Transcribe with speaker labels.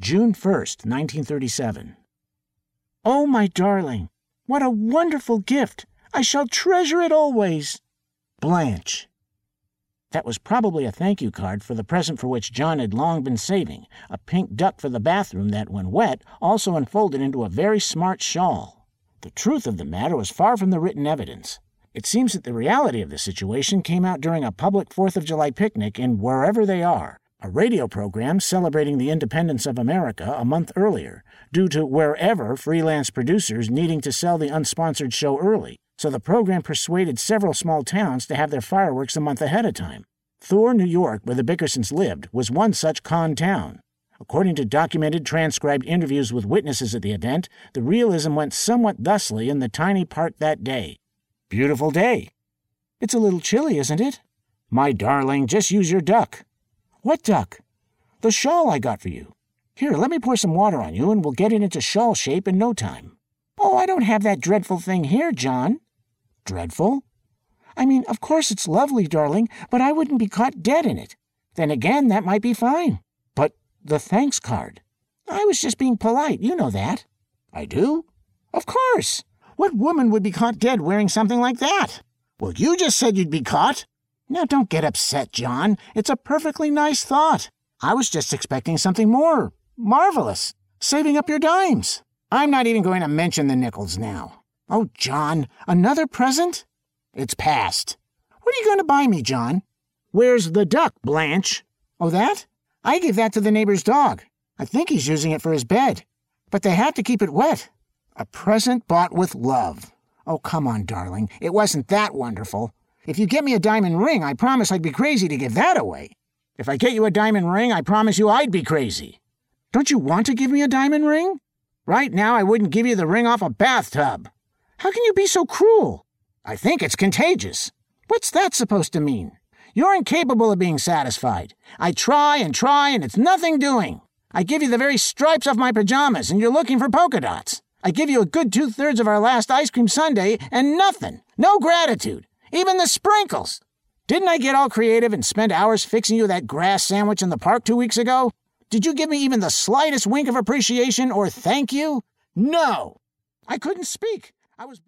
Speaker 1: June 1st, 1937. Oh, my darling, what a wonderful gift! I shall treasure it always. Blanche. That was probably a thank you card for the present for which John had long been saving, a pink duck for the bathroom that, when wet, also unfolded into a very smart shawl. The truth of the matter was far from the written evidence. It seems that the reality of the situation came out during a public 4th of July picnic in Wherever They Are, a radio program celebrating the independence of America a month earlier, due to Wherever freelance producers needing to sell the unsponsored show early, so the program persuaded several small towns to have their fireworks a month ahead of time. Thor, New York, where the Bickersons lived, was one such con town. According to documented, transcribed interviews with witnesses at the event, the realism went somewhat thusly in the tiny part that day. Beautiful day. It's a little chilly, isn't it? My darling, just use your duck. What duck? The shawl I got for you. Here, let me pour some water on you and we'll get it into shawl shape in no time. Oh, I don't have that dreadful thing here, John. Dreadful? I mean, of course it's lovely, darling, but I wouldn't be caught dead in it. Then again, that might be fine. But the thanks card. I was just being polite, you know that. I do? Of course. What woman would be caught dead wearing something like that? Well, you just said you'd be caught. Now don't get upset, John. It's a perfectly nice thought. I was just expecting something more marvelous. Saving up your dimes. I'm not even going to mention the nickels now. Oh, John, another present? It's past. What are you going to buy me, John? Where's the duck, Blanche? Oh, that? I gave that to the neighbor's dog. I think he's using it for his bed. But they have to keep it wet. A present bought with love. Oh, come on, darling. It wasn't that wonderful. If you get me a diamond ring, I promise I'd be crazy to give that away. If I get you a diamond ring, I promise you I'd be crazy. Don't you want to give me a diamond ring? Right now, I wouldn't give you the ring off a bathtub. How can you be so cruel? I think it's contagious. What's that supposed to mean? You're incapable of being satisfied. I try, and it's nothing doing. I give you the very stripes off my pajamas, and you're looking for polka dots. I give you a good 2/3 of our last ice cream sundae, and nothing. No gratitude. Even the sprinkles. Didn't I get all creative and spend hours fixing you that grass sandwich in the park 2 weeks ago? Did you give me even the slightest wink of appreciation or thank you? No! I couldn't speak. I was...